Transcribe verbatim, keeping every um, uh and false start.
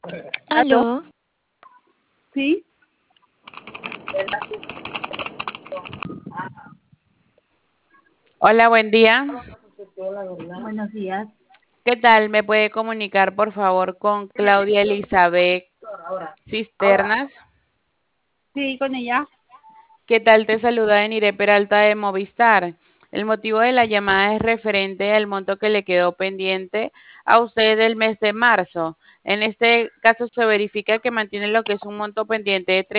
¿Aló? ¿Aló? ¿Sí? Hola, buen día. Buenos días. ¿Qué tal? ¿Me puede comunicar, por favor, con Claudia Elizabeth Cisternas? Sí, con ella. ¿Qué tal? Te saluda Enire Peralta de Movistar. El motivo de la llamada es referente al monto que le quedó pendiente a usted del mes de marzo. En este caso se verifica que mantiene lo que es un monto pendiente de